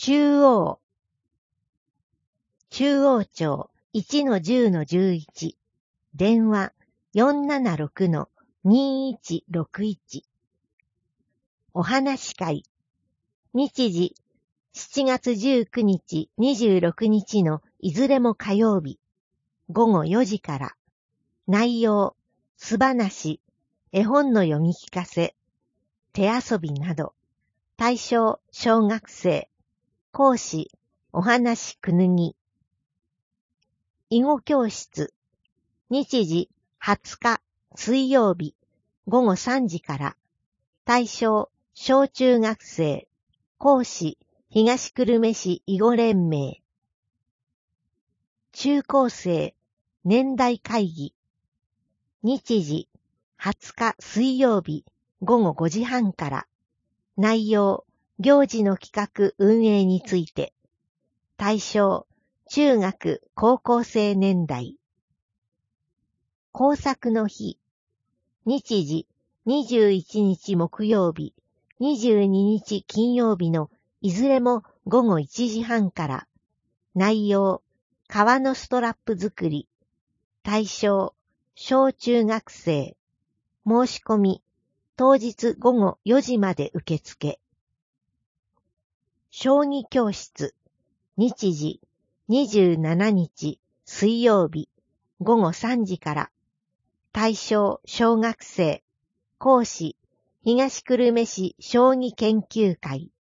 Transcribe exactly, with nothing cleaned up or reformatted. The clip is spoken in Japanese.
中央、中央町 いちのじゅうのじゅういち、電話 よんななろくのにいちろくいち。お話し会、日時しちがつじゅうくにち、にじゅうろくにちのいずれも火曜日、ごごよじから。内容、素話、絵本の読み聞かせ、手遊びなど。対象、小学生。講師、お話くぬぎ。囲碁教室。日時、はつか、水曜日、ごごさんじから。対象、小中学生。講師、東久留米市囲碁連盟。中高生、年代会議。日時、はつか水曜日、ごごごじはんから。内容、行事の企画運営について。対象、中学高校生年代。工作の日。日時、にじゅういちにち木曜日、にじゅうににち金曜日のいずれもごごいちじはんから。内容、革のストラップ作り。対象、小中学生。申し込み、当日ごごよじまで受付。将棋教室。日時、にじゅうしちにち水曜日、ごごさんじから。対象、小学生。講師、東久留米市将棋研究会。